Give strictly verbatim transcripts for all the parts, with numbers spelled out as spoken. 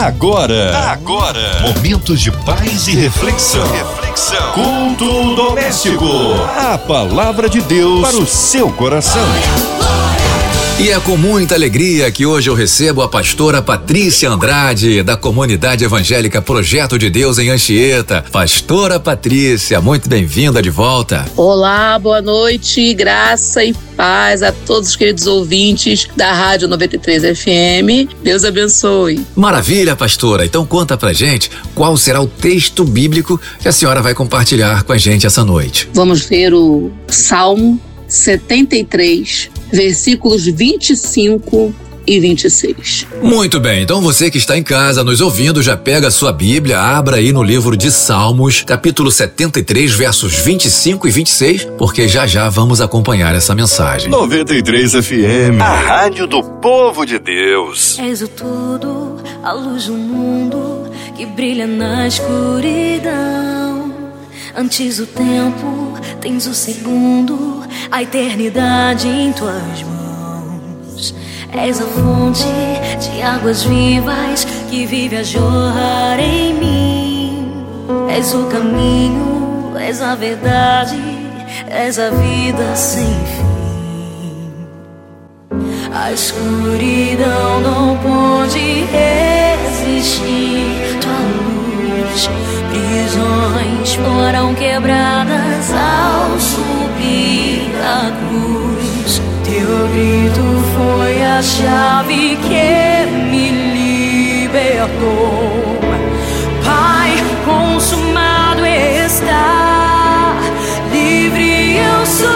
Agora, agora, momentos de paz e reflexão. Reflexão. Culto doméstico. A palavra de Deus para o seu coração. E é com muita alegria que hoje eu recebo a pastora Patrícia Andrade, da Comunidade Evangélica Projeto de Deus em Anchieta. Pastora Patrícia, muito bem-vinda de volta. Olá, boa noite, graça e paz a todos os queridos ouvintes da Rádio noventa e três F M. Deus abençoe. Maravilha, pastora. Então conta pra gente qual será o texto bíblico que a senhora vai compartilhar com a gente essa noite. Vamos ver o Salmo setenta e três, versículos vinte e cinco e vinte e seis. Muito bem, então você que está em casa nos ouvindo, já pega a sua Bíblia, abra aí no livro de Salmos, capítulo setenta e três, versos vinte e cinco e vinte e seis, porque já já vamos acompanhar essa mensagem. noventa e três F M, a rádio do povo de Deus. És o tudo, a luz do mundo que brilha na escuridão. Antes o tempo, tens o segundo, a eternidade em tuas mãos. És a fonte de águas vivas que vive a jorrar em mim. És o caminho, és a verdade, és a vida sem fim. A escuridão não pode resistir tua luz. Prisões foram quebradas ao subir a cruz. Teu grito foi a chave que me libertou. Pai, consumado está, livre eu sou.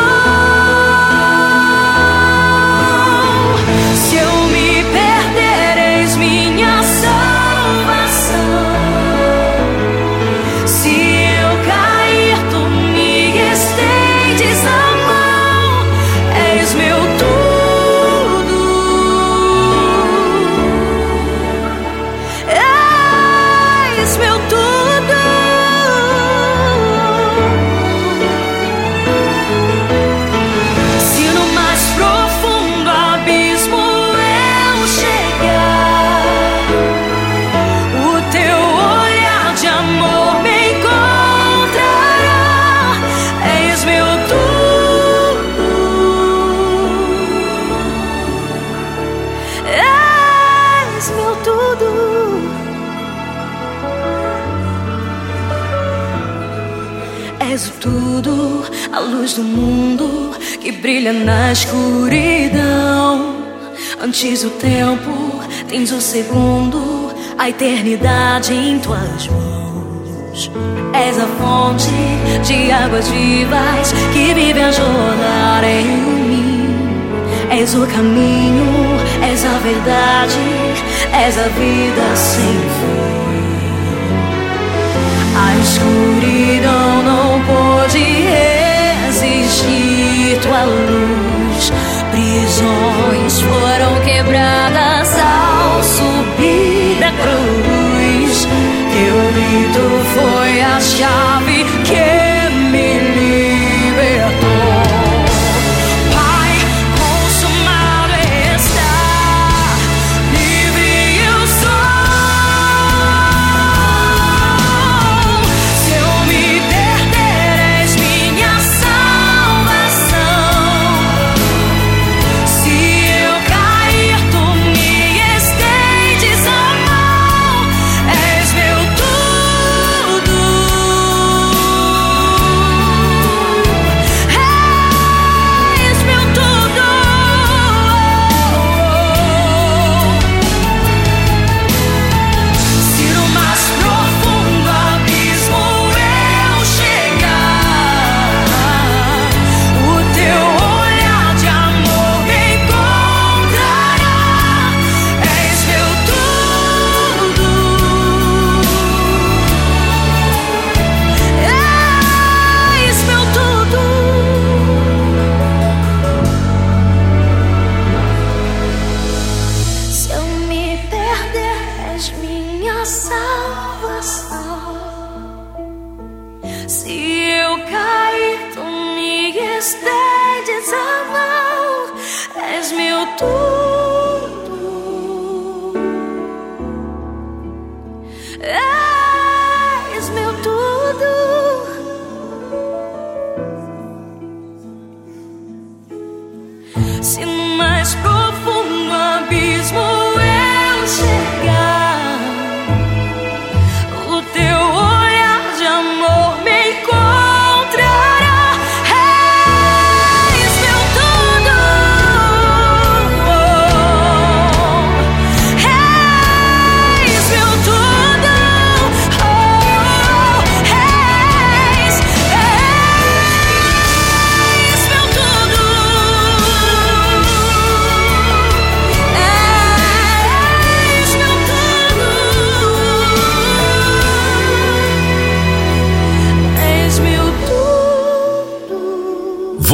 Se eu me perder, eis minha salvação. És o tudo, a luz do mundo que brilha na escuridão. Antes o tempo, tens o segundo, a eternidade em tuas mãos. És a fonte de águas vivas que vive a jorrar em mim. És o caminho, és a verdade, és a vida sem fim. A escuridão não pôde resistir tua luz. Prisões foram quebradas ao subir da cruz. Teu grito foi a chave que me libertou. Pai, consumado está, livre eu sou.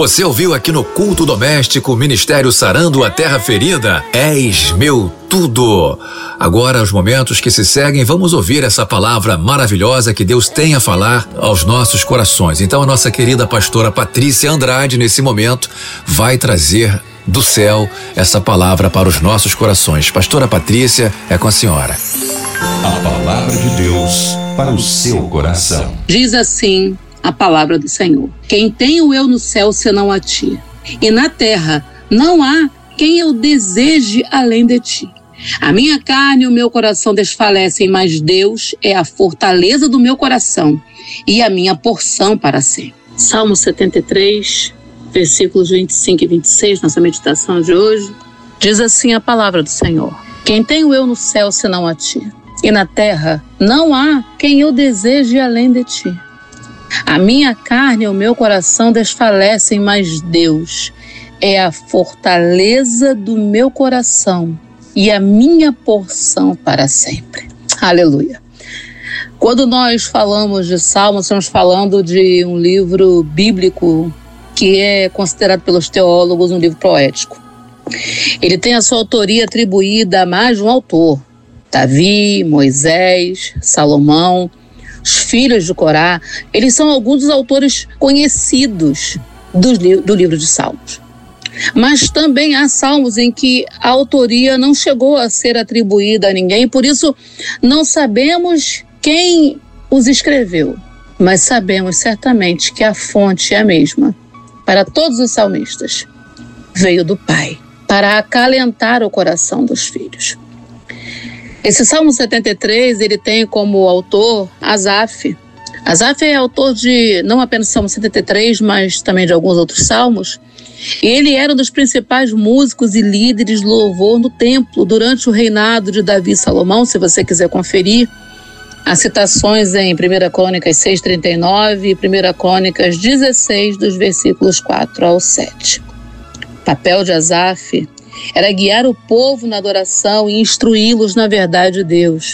Você ouviu aqui no Culto Doméstico, Ministério Sarando a Terra Ferida? És meu tudo. Agora, os momentos que se seguem, vamos ouvir essa palavra maravilhosa que Deus tem a falar aos nossos corações. Então, a nossa querida pastora Patrícia Andrade, nesse momento, vai trazer do céu essa palavra para os nossos corações. Pastora Patrícia, é com a senhora. A palavra de Deus para o seu coração. Diz assim a palavra do Senhor: quem tenho eu no céu senão a ti, e na terra não há quem eu deseje além de ti. A minha carne e o meu coração desfalecem, mas Deus é a fortaleza do meu coração e a minha porção para sempre. Salmo setenta e três, versículos vinte e cinco e vinte e seis, nossa meditação de hoje, diz assim a palavra do Senhor: quem tenho eu no céu senão a ti, e na terra não há quem eu deseje além de ti. A minha carne e o meu coração desfalecem, mas Deus é a fortaleza do meu coração e a minha porção para sempre. Aleluia. Quando nós falamos de Salmos, estamos falando de um livro bíblico que é considerado pelos teólogos um livro poético. Ele tem a sua autoria atribuída a mais de um autor: Davi, Moisés, Salomão, os filhos de Corá. Eles são alguns dos autores conhecidos do, do livro de Salmos. Mas também há salmos em que a autoria não chegou a ser atribuída a ninguém, por isso não sabemos quem os escreveu, mas sabemos certamente que a fonte é a mesma para todos os salmistas. Veio do Pai, para acalentar o coração dos filhos. Esse Salmo setenta e três, ele tem como autor Asaf. Asaf é autor de não apenas Salmo setenta e três, mas também de alguns outros salmos. Ele era um dos principais músicos e líderes de louvor no templo durante o reinado de Davi e Salomão. Se você quiser conferir, há citações em primeira Crônicas seis, trinta e nove e primeira Crônicas dezesseis, dos versículos quatro ao sete. O papel de Asaf era guiar o povo na adoração e instruí-los na verdade de Deus.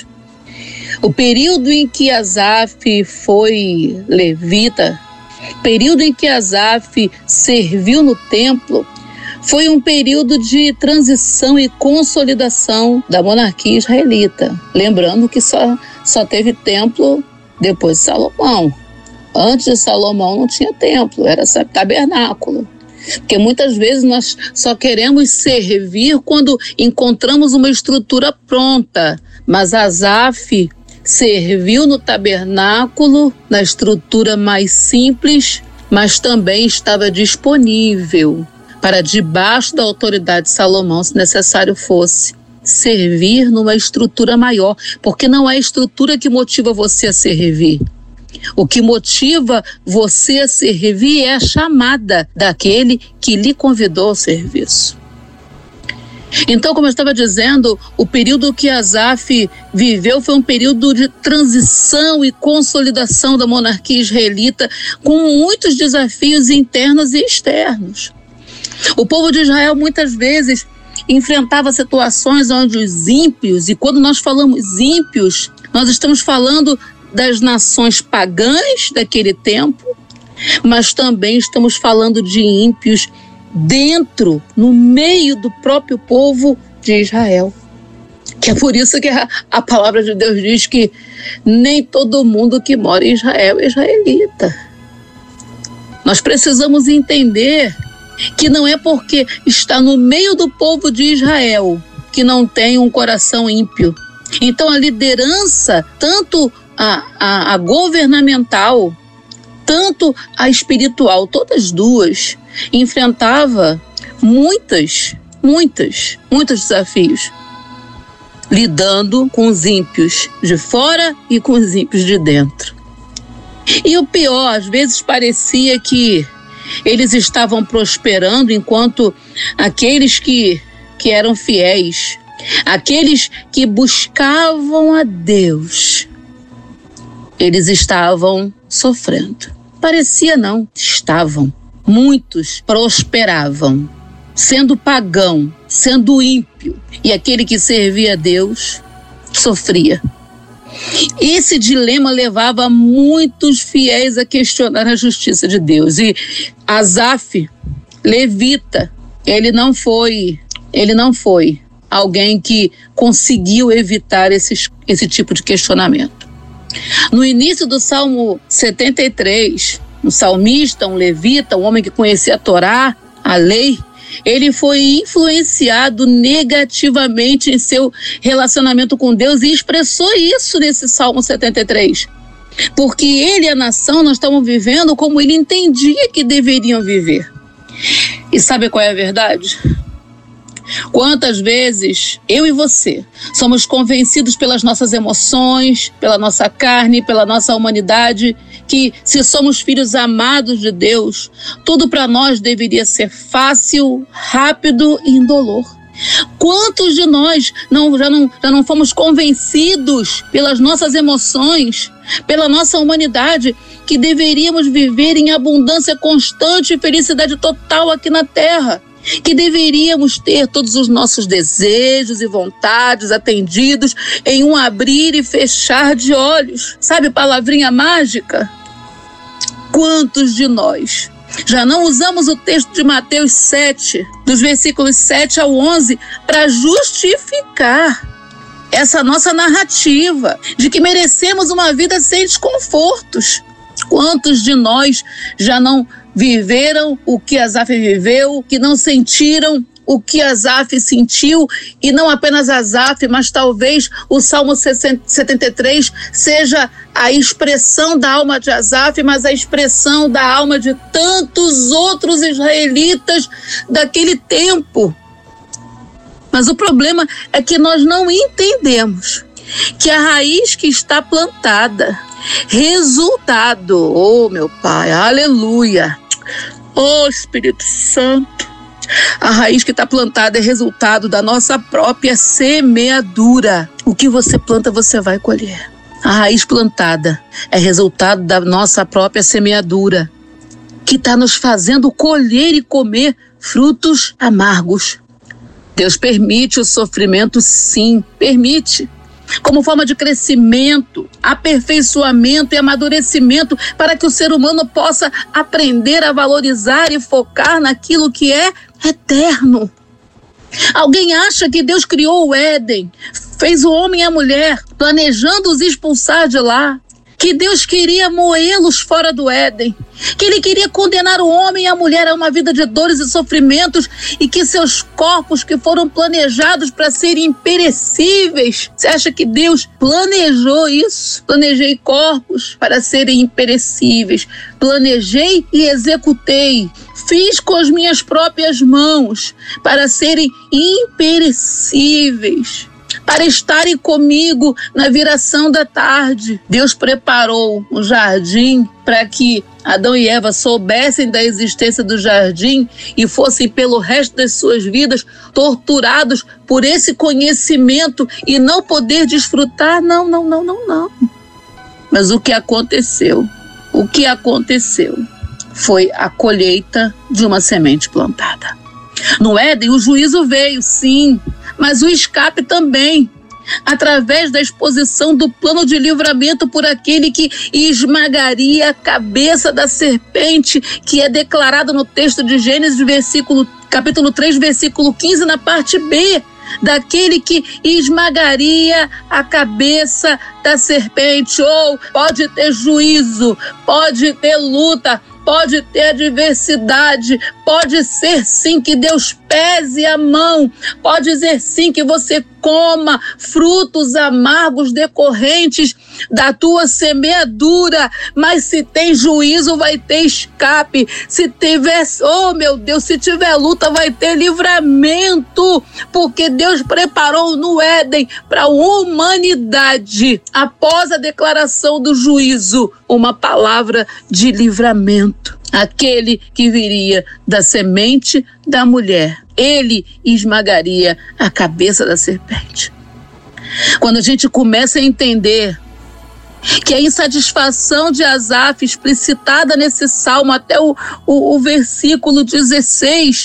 O período em que Asaf foi levita, o período em que Asaf serviu no templo, foi um período de transição e consolidação da monarquia israelita. Lembrando que só, só teve templo depois de Salomão. Antes de Salomão não tinha templo, era tabernáculo. Porque muitas vezes nós só queremos servir quando encontramos uma estrutura pronta. Mas Asaf serviu no tabernáculo, na estrutura mais simples, mas também estava disponível para, debaixo da autoridade de Salomão, se necessário fosse, servir numa estrutura maior. Porque não é a estrutura que motiva você a servir. O que motiva você a servir é a chamada daquele que lhe convidou ao serviço. Então, como eu estava dizendo, o período que Asaf viveu foi um período de transição e consolidação da monarquia israelita, com muitos desafios internos e externos. O povo de Israel muitas vezes enfrentava situações onde os ímpios, e quando nós falamos ímpios, nós estamos falando das nações pagãs daquele tempo, mas também estamos falando de ímpios dentro, no meio do próprio povo de Israel. Que é por isso que a, a palavra de Deus diz que nem todo mundo que mora em Israel é israelita. Nós precisamos entender que não é porque está no meio do povo de Israel que não tem um coração ímpio. Então a liderança, tanto a, a, a governamental, tanto a espiritual, todas duas, enfrentava muitas, muitas, muitos desafios, lidando com os ímpios de fora e com os ímpios de dentro. E o pior, às vezes parecia que eles estavam prosperando enquanto aqueles que, que eram fiéis, aqueles que buscavam a Deus, eles estavam sofrendo. Parecia não, estavam. Muitos prosperavam, sendo pagão, sendo ímpio, e aquele que servia a Deus sofria. Esse dilema levava muitos fiéis a questionar a justiça de Deus. E Asaf, levita, ele não foi, ele não foi alguém que conseguiu evitar esses, esse tipo de questionamento. No início do Salmo setenta e três, um salmista, um levita, um homem que conhecia a Torá, a lei, ele foi influenciado negativamente em seu relacionamento com Deus e expressou isso nesse Salmo setenta e três. Porque ele e a nação não estavam vivendo como ele entendia que deveriam viver. E sabe qual é a verdade? Quantas vezes eu e você somos convencidos pelas nossas emoções, pela nossa carne, pela nossa humanidade, que se somos filhos amados de Deus, tudo para nós deveria ser fácil, rápido e indolor. Quantos de nós não, já, não, já não fomos convencidos pelas nossas emoções, pela nossa humanidade, que deveríamos viver em abundância constante e felicidade total aqui na Terra? Que deveríamos ter todos os nossos desejos e vontades atendidos em um abrir e fechar de olhos. Sabe, palavrinha mágica? Quantos de nós já não usamos o texto de Mateus sete, dos versículos sete ao onze, para justificar essa nossa narrativa de que merecemos uma vida sem desconfortos? Quantos de nós já não viveram o que Asaf viveu, que não sentiram o que Asaf sentiu, e não apenas Asaf, mas talvez o Salmo setenta e três seja a expressão da alma de Asaf, mas a expressão da alma de tantos outros israelitas daquele tempo. Mas o problema é que nós não entendemos que a raiz que está plantada, resultado, oh meu Pai, aleluia, oh Espírito Santo, a raiz que está plantada é resultado da nossa própria semeadura. O que você planta, você vai colher. A raiz plantada é resultado da nossa própria semeadura, que está nos fazendo colher e comer frutos amargos. Deus permite o sofrimento, sim, permite, como forma de crescimento, aperfeiçoamento e amadurecimento, para que o ser humano possa aprender a valorizar e focar naquilo que é eterno. Alguém acha que Deus criou o Éden, fez o homem e a mulher, planejando os expulsar de lá, que Deus queria moê-los fora do Éden, que Ele queria condenar o homem e a mulher a uma vida de dores e sofrimentos, e que seus corpos, que foram planejados para serem imperecíveis, você acha que Deus planejou isso? Planejei corpos para serem imperecíveis, planejei e executei, fiz com as minhas próprias mãos para serem imperecíveis, para estarem comigo na viração da tarde. Deus preparou um jardim para que Adão e Eva soubessem da existência do jardim e fossem pelo resto das suas vidas torturados por esse conhecimento e não poder desfrutar. Não, não, não, não, não. Mas o que aconteceu? O que aconteceu foi a colheita de uma semente plantada. No Éden, o juízo veio, sim, mas o escape também, através da exposição do plano de livramento por aquele que esmagaria a cabeça da serpente, que é declarado no texto de Gênesis, versículo, capítulo três, versículo quinze, na parte B, daquele que esmagaria a cabeça da serpente. Ou oh, pode ter juízo, pode ter luta, pode ter adversidade, pode ser sim que Deus pese a mão, pode ser sim que você coma frutos amargos decorrentes da tua semeadura, mas se tem juízo vai ter escape, se tiver, oh meu Deus, se tiver luta vai ter livramento, porque Deus preparou no Éden para a humanidade, após a declaração do juízo, uma palavra de livramento. Aquele que viria da semente da mulher, ele esmagaria a cabeça da serpente. Quando a gente começa a entender que a insatisfação de Asaf, explicitada nesse salmo até o, o, o versículo dezesseis,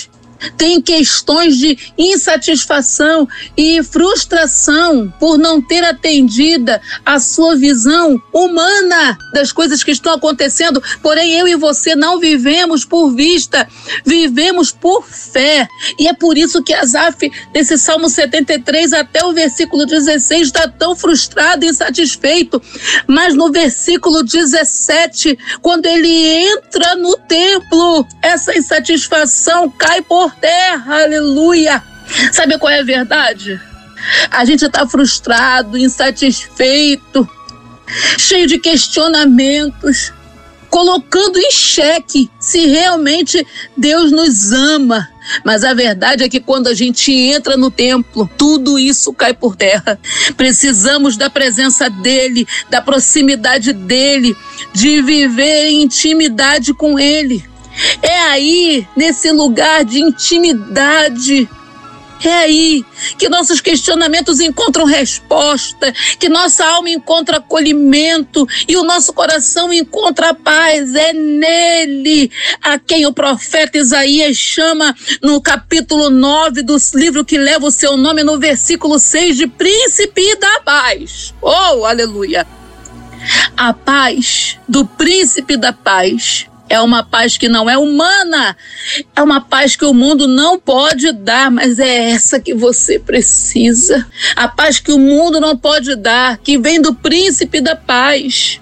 tem questões de insatisfação e frustração por não ter atendida a sua visão humana das coisas que estão acontecendo. Porém, eu e você não vivemos por vista, vivemos por fé. E é por isso que Asaf, nesse Salmo setenta e três, até o versículo dezesseis, está tão frustrado e insatisfeito. Mas no versículo dezessete, quando ele entra no templo, essa insatisfação cai por terra, aleluia. Sabe qual é a verdade? A gente está frustrado, insatisfeito, cheio de questionamentos, colocando em xeque se realmente Deus nos ama. Mas a verdade é que quando a gente entra no templo, tudo isso cai por terra. Precisamos da presença dele, da proximidade dele, de viver em intimidade com ele. É aí, nesse lugar de intimidade, é aí que nossos questionamentos encontram resposta, que nossa alma encontra acolhimento e o nosso coração encontra paz. É nele a quem o profeta Isaías chama no capítulo nove do livro que leva o seu nome, no versículo seis, de príncipe da paz. Oh, aleluia! A paz do príncipe da paz é uma paz que não é humana, é uma paz que o mundo não pode dar, mas é essa que você precisa. A paz que o mundo não pode dar, que vem do príncipe da paz.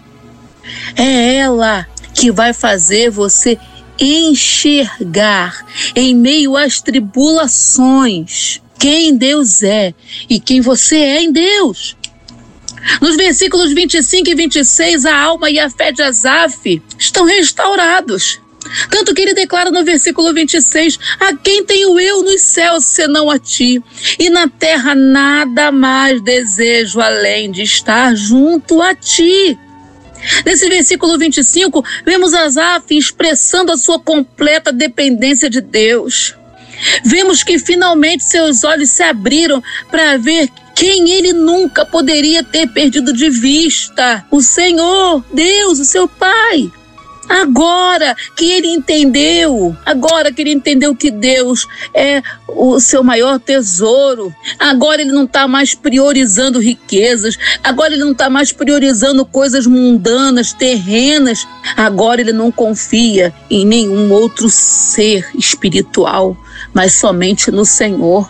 É ela que vai fazer você enxergar em meio às tribulações quem Deus é e quem você é em Deus. Nos versículos vinte e cinco e vinte e seis, a alma e a fé de Asaf estão restaurados. Tanto que ele declara no versículo vinte e seis: a quem tenho eu nos céus senão a ti? E na terra nada mais desejo além de estar junto a ti. Nesse versículo vinte e cinco, vemos Asaf expressando a sua completa dependência de Deus. Vemos que finalmente seus olhos se abriram para ver quem ele nunca poderia ter perdido de vista: o Senhor, Deus, o seu Pai. Agora que ele entendeu, agora que ele entendeu que Deus é o seu maior tesouro, agora ele não está mais priorizando riquezas, agora ele não está mais priorizando coisas mundanas, terrenas, agora ele não confia em nenhum outro ser espiritual, mas somente no Senhor.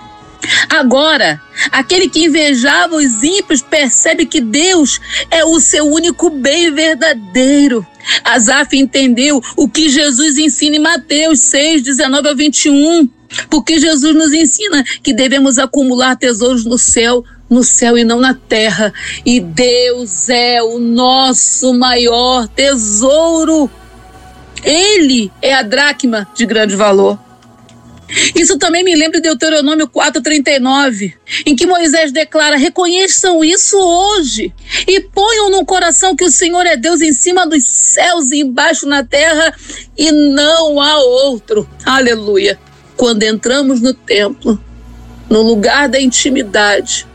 Agora, aquele que invejava os ímpios percebe que Deus é o seu único bem verdadeiro. Asaf entendeu o que Jesus ensina em Mateus seis, dezenove a vinte e um, porque Jesus nos ensina que devemos acumular tesouros no céu, no céu e não na terra. E Deus é o nosso maior tesouro. Ele é a dracma de grande valor. Isso também me lembra de Deuteronômio quatro, trinta e nove, em que Moisés declara: reconheçam isso hoje e ponham no coração que o Senhor é Deus em cima dos céus e embaixo na terra, e não há outro. Aleluia! Quando entramos no templo, no lugar da intimidade,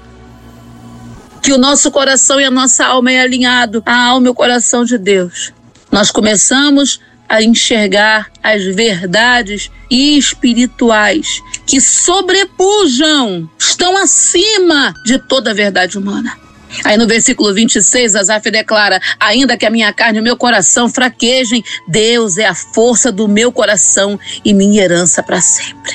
que o nosso coração e a nossa alma é alinhado à alma e ao coração de Deus, nós começamos a enxergar as verdades espirituais que sobrepujam, estão acima de toda a verdade humana. Aí no versículo vinte e seis, Asaf declara: ainda que a minha carne e o meu coração fraquejem, Deus é a força do meu coração e minha herança para sempre.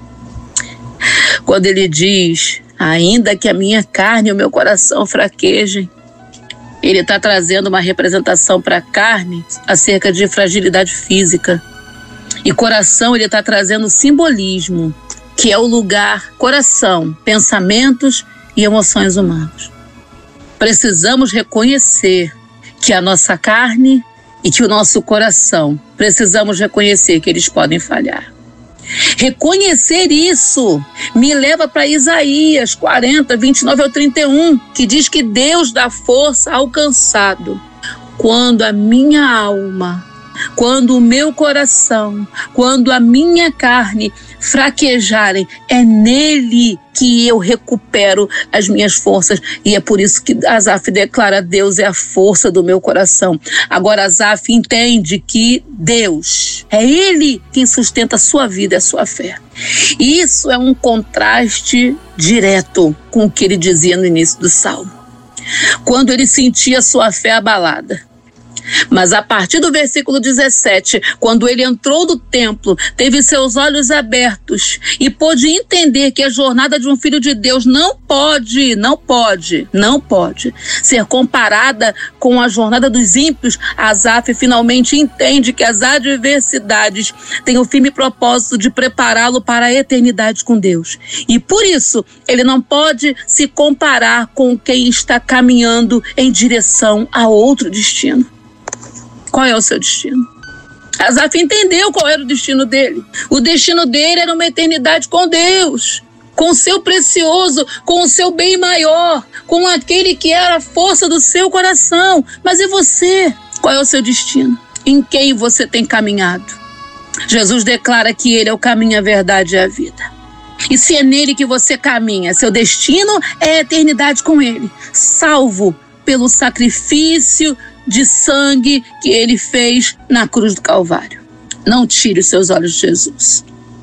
Quando ele diz, ainda que a minha carne e o meu coração fraquejem, ele está trazendo uma representação para a carne acerca de fragilidade física. E coração, ele está trazendo simbolismo, que é o lugar, coração, pensamentos e emoções humanos. Precisamos reconhecer que a nossa carne e que o nosso coração, precisamos reconhecer que eles podem falhar. Reconhecer isso me leva para Isaías quarenta, vinte e nove ao trinta e um, que diz que Deus dá força ao cansado. Quando a minha alma, Quando o meu coração, quando a minha carne fraquejarem, é nele que eu recupero as minhas forças. E é por isso que Asaf declara: Deus é a força do meu coração. Agora Asaf entende que Deus é Ele quem sustenta a sua vida e a sua fé. E isso é um contraste direto com o que ele dizia no início do Salmo, quando ele sentia sua fé abalada. Mas a partir do versículo dezessete, quando ele entrou no templo, teve seus olhos abertos e pôde entender que a jornada de um filho de Deus não pode, não pode, não pode ser comparada com a jornada dos ímpios. Asaf finalmente entende que as adversidades têm o firme propósito de prepará-lo para a eternidade com Deus. E por isso, ele não pode se comparar com quem está caminhando em direção a outro destino. Qual é o seu destino? Asaf entendeu qual era o destino dele. O destino dele era uma eternidade com Deus, com o seu precioso, com o seu bem maior, com aquele que era a força do seu coração. Mas e você? Qual é o seu destino? Em quem você tem caminhado? Jesus declara que ele é o caminho, a verdade e a vida. E se é nele que você caminha, seu destino é a eternidade com ele, salvo pelo sacrifício de sangue que ele fez na cruz do Calvário. Não tire os seus olhos de Jesus.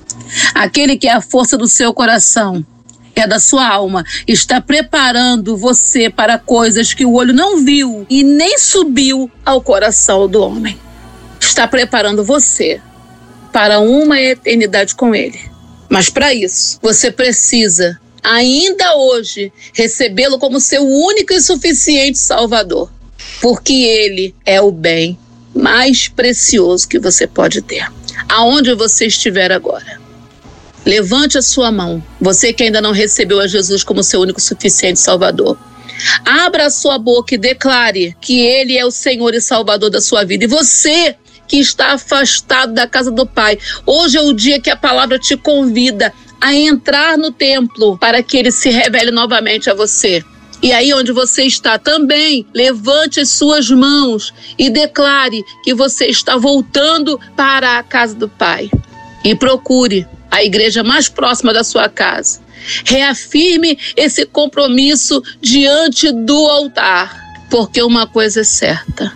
Aquele que é a força do seu coração, é da sua alma, está preparando você para coisas que o olho não viu e nem subiu ao coração do homem. Está preparando você para uma eternidade com ele. Mas para isso, você precisa, ainda hoje, recebê-lo como seu único e suficiente Salvador. Porque ele é o bem mais precioso que você pode ter. Aonde você estiver agora, levante a sua mão. Você que ainda não recebeu a Jesus como seu único e suficiente Salvador. Abra a sua boca e declare que ele é o Senhor e Salvador da sua vida. E você que está afastado da casa do Pai, hoje é o dia que a palavra te convida a entrar no templo para que ele se revele novamente a você. E aí onde você está também, levante as suas mãos e declare que você está voltando para a casa do Pai. E procure a igreja mais próxima da sua casa. Reafirme esse compromisso diante do altar. Porque uma coisa é certa.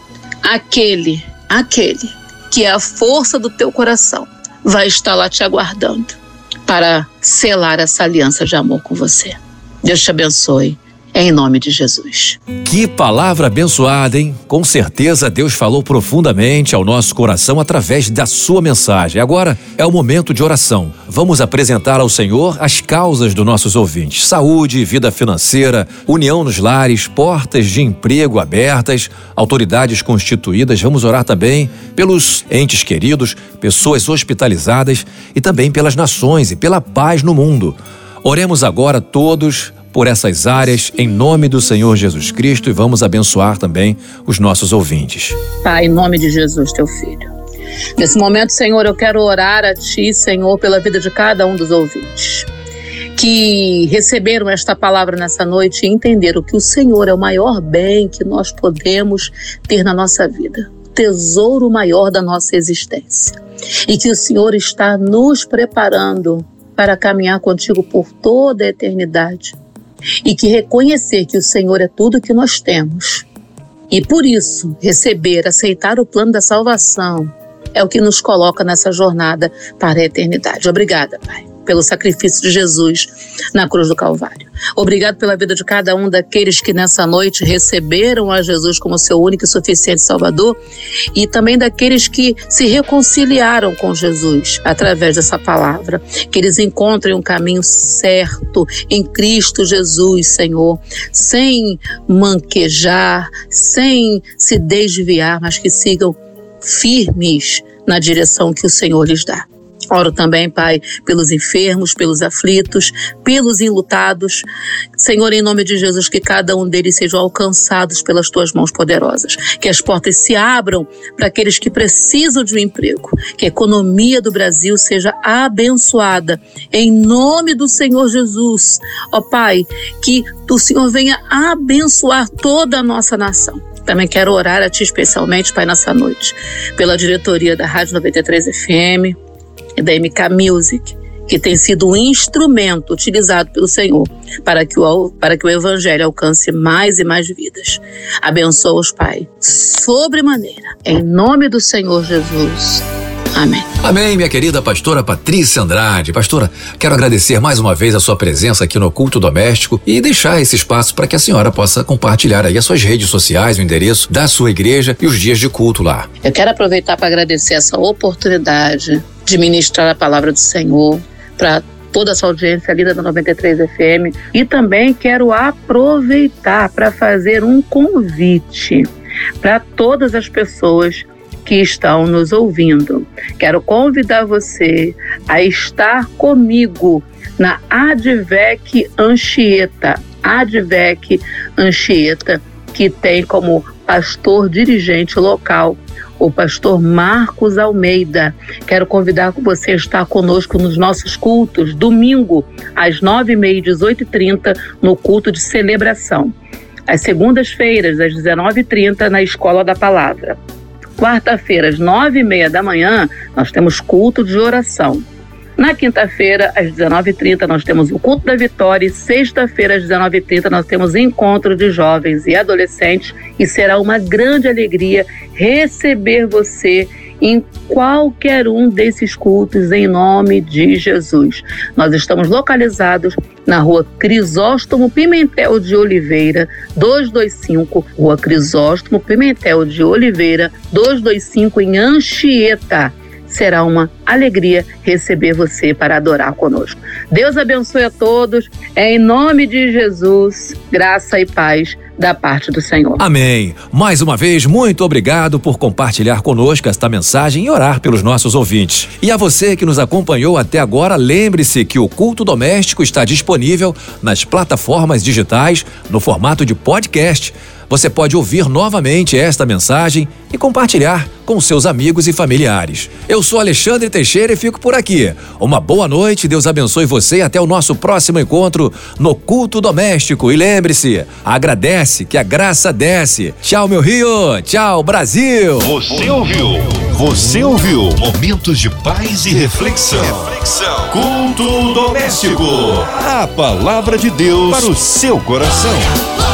Aquele, aquele que é a força do teu coração vai estar lá te aguardando para selar essa aliança de amor com você. Deus te abençoe. Em nome de Jesus. Que palavra abençoada, hein? Com certeza Deus falou profundamente ao nosso coração através da sua mensagem. Agora é o momento de oração. Vamos apresentar ao Senhor as causas dos nossos ouvintes. Saúde, vida financeira, união nos lares, portas de emprego abertas, autoridades constituídas. Vamos orar também pelos entes queridos, pessoas hospitalizadas e também pelas nações e pela paz no mundo. Oremos agora todos por essas áreas, em nome do Senhor Jesus Cristo, e vamos abençoar também os nossos ouvintes. Pai, em nome de Jesus, teu Filho. Nesse momento, Senhor, eu quero orar a Ti, Senhor, pela vida de cada um dos ouvintes que receberam esta palavra nessa noite e entenderam que o Senhor é o maior bem que nós podemos ter na nossa vida, o tesouro maior da nossa existência, e que o Senhor está nos preparando para caminhar contigo por toda a eternidade. E que reconhecer que o Senhor é tudo que nós temos. E por isso, receber, aceitar o plano da salvação é o que nos coloca nessa jornada para a eternidade. Obrigada, Pai, pelo sacrifício de Jesus na cruz do Calvário. Obrigado pela vida de cada um daqueles que nessa noite receberam a Jesus como seu único e suficiente Salvador, e também daqueles que se reconciliaram com Jesus através dessa palavra. Que eles encontrem um caminho certo em Cristo Jesus, Senhor, sem manquejar, sem se desviar, mas que sigam firmes na direção que o Senhor lhes dá. Oro também, Pai, pelos enfermos, pelos aflitos, pelos enlutados. Senhor, em nome de Jesus, que cada um deles sejam alcançados pelas Tuas mãos poderosas. Que as portas se abram para aqueles que precisam de um emprego. Que a economia do Brasil seja abençoada. Em nome do Senhor Jesus. Ó Pai, que o Senhor venha abençoar toda a nossa nação. Também quero orar a Ti especialmente, Pai, nessa noite, pela diretoria da Rádio noventa e três F M e da M K Music, que tem sido um instrumento utilizado pelo Senhor para que o, para que o Evangelho alcance mais e mais vidas. Abençoa-os, Pai, sobremaneira, em nome do Senhor Jesus. Amém. Amém, minha querida pastora Patrícia Andrade. Pastora, quero agradecer mais uma vez a sua presença aqui no Culto Doméstico e deixar esse espaço para que a senhora possa compartilhar aí as suas redes sociais, o endereço da sua igreja e os dias de culto lá. Eu quero aproveitar para agradecer essa oportunidade de ministrar a palavra do Senhor para toda essa audiência linda da noventa e três F M, e também quero aproveitar para fazer um convite para todas as pessoas que estão nos ouvindo. Quero convidar você a estar comigo na Advec Anchieta, Advec Anchieta, que tem como pastor dirigente local o pastor Marcos Almeida. Quero convidar você a estar conosco nos nossos cultos, domingo, às nove e meia e dezoito e trinta, no culto de celebração. Às segundas-feiras, às dezenove e trinta, na Escola da Palavra. Quarta-feira, às nove e meia da manhã, nós temos culto de oração. Na quinta-feira, às dezenove e trinta, nós temos o culto da vitória, e sexta-feira, às dezenove e trinta, nós temos encontro de jovens e adolescentes, e será uma grande alegria receber você em qualquer um desses cultos, em nome de Jesus. Nós estamos localizados na rua Crisóstomo Pimentel de Oliveira, duzentos e vinte e cinco, rua Crisóstomo Pimentel de Oliveira, duzentos e vinte e cinco, em Anchieta. Será uma alegria receber você para adorar conosco. Deus abençoe a todos, em nome de Jesus, graça e paz da parte do Senhor. Amém. Mais uma vez, muito obrigado por compartilhar conosco esta mensagem e orar pelos nossos ouvintes. E a você que nos acompanhou até agora, lembre-se que o Culto Doméstico está disponível nas plataformas digitais no formato de podcast. Você pode ouvir novamente esta mensagem e compartilhar com seus amigos e familiares. Eu sou Alexandre Teixeira e fico por aqui. Uma boa noite, Deus abençoe você e até o nosso próximo encontro no Culto Doméstico. E lembre-se, agradece que a graça desce. Tchau, meu Rio. Tchau, Brasil. Você ouviu? Você ouviu? Momentos de paz e reflexão. Reflexão. Culto Doméstico. A palavra de Deus para o seu coração.